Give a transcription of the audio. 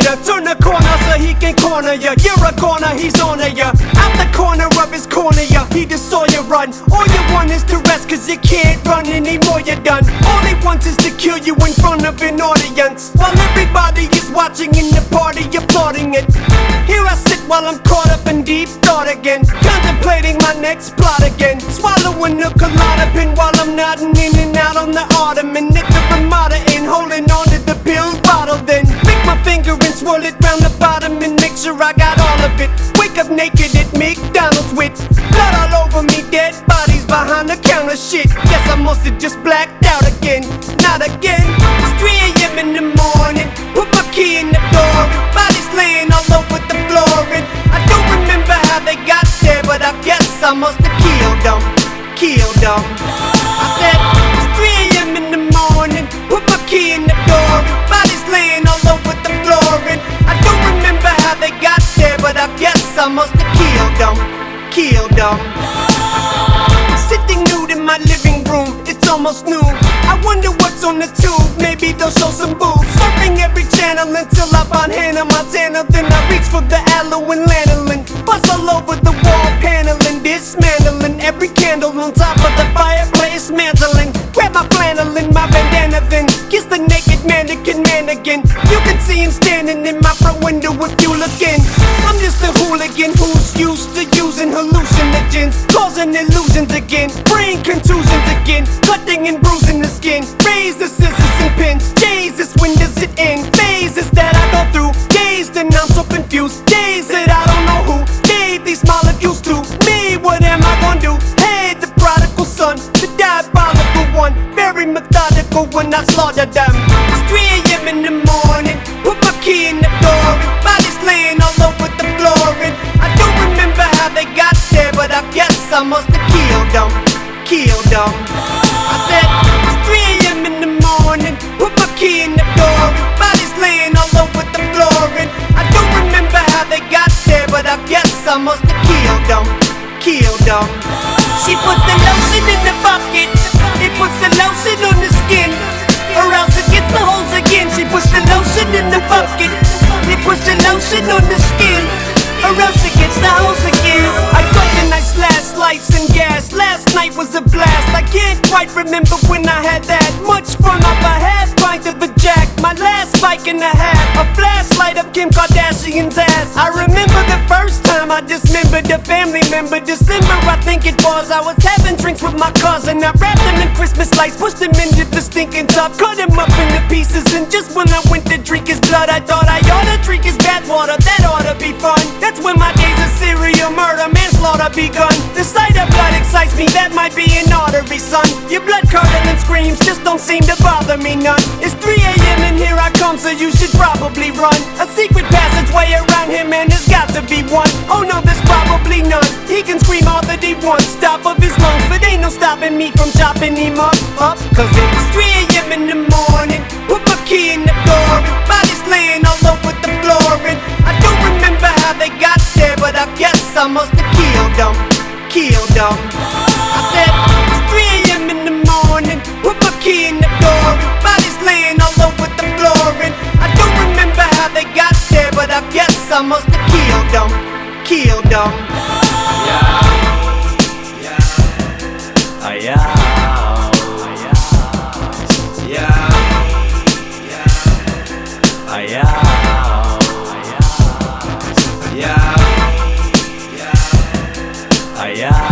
perimeter. Turn the corner so he can corner ya. You're a corner, he's on ya. Out the corner of his corner, ya. He just saw you run. All you want is to rest, cause you can't run anymore, you're done. All he wants is to kill you in front of an audience, while everybody is watching in the party, applauding it. Here I sit while I'm caught up in deep thought again, contemplating my next plot again. Swallowing a Klonopin while I'm nodding in and out on the ottoman at the Ramada Inn, holding on to the pill bottle. Then pick my finger and swirl it round the bottom and make sure I got all of it. Wake up naked at McDonald's with blood all over me, dead bodies behind the counter. Shit, guess I must have just blacked out again. Not again. It's 3 a.m. in the morning. Put my key in the door and bodies laying all over the floor. And I don't remember how they got there, but I guess I must have killed them. Killed them. I said it's 3 a.m. in the morning. Put my key in the door and bodies laying all over the floor. And I don't remember how they got there, but I guess I must have killed them. Killed them. Sitting nude in my living room, it's almost noon. I wonder what's on the tube, maybe they'll show some boobs. Surfing every channel until I find Hannah Montana. Then I reach for the aloe and lanolin, buzz all over the wall paneling, dismantling every candle on top of the fireplace, mantling. Grab my flannel and my bandana, then kiss the naked mannequin man again. You can see him standing in my front window if you look in. I'm just a hooligan who's used to using hallucinogens, causing illusions again, brain contusions again, cutting and bruising the skin. Razors, scissors and pins, Jesus, when does it end? Phases that I go through, days that I'm so confused, days that I don't know who gave these molecules to me. What am I gonna do? Hey, the prodigal son, the diabolical one, very methodical when I slaughter them. It's 3 a.m. in the morning. Put my key in the door and bodies laying all over the floor. And I don't remember how they got there, but I guess I must have killed them. Killed them. I said it's 3 a.m. in the morning. Put my key in the door and bodies laying all over the floor. And I don't remember how they got there, but I guess I must have killed them. Killed them. She puts the lotion in the bucket. It puts the lotion on the skin, or else it gets the holes again. She puts the lotion in the bucket. It puts the lotion on the skin, or else it gets the holes again. I got the nice last lights and gas. Last night was a blast. I can't quite remember when I had that much fun off a half pint of a jack. My last bike and a half, a flashlight of Kim Kardashian's ass. I remember the first time I dismembered a family member. December, I think it was. I was having drinks with my cousin. I wrapped them in Christmas lights, pushed them into the stinking tub, cut him up into pieces. And just when I went to drink his blood, I thought I ought to drink his bad water. That ought to be fun. That's when my days of serial murder, manslaughter begun. The sight of blood excites me, that might be an artery, son. Your blood curdling screams just don't seem to bother me none. It's 3 a.m. and here I come, so you should probably run. A secret passageway around him and there's got to be one. Oh no, there's probably none. He can scream all that he wants, top of his lungs, but ain't no stopping me from chopping him up. Cause it's 3 a.m. in the morning. Put my key in the door and bodies laying all over the floor. And I don't remember how they got there, but I guess I must have killed them. Killed them. I said it's 3 a.m. in the morning. Put my key in the door and bodies laying all over the floor. And I don't remember how they got there, but I guess I must have killed them. Killed them. Yeah. Yeah. Yeah.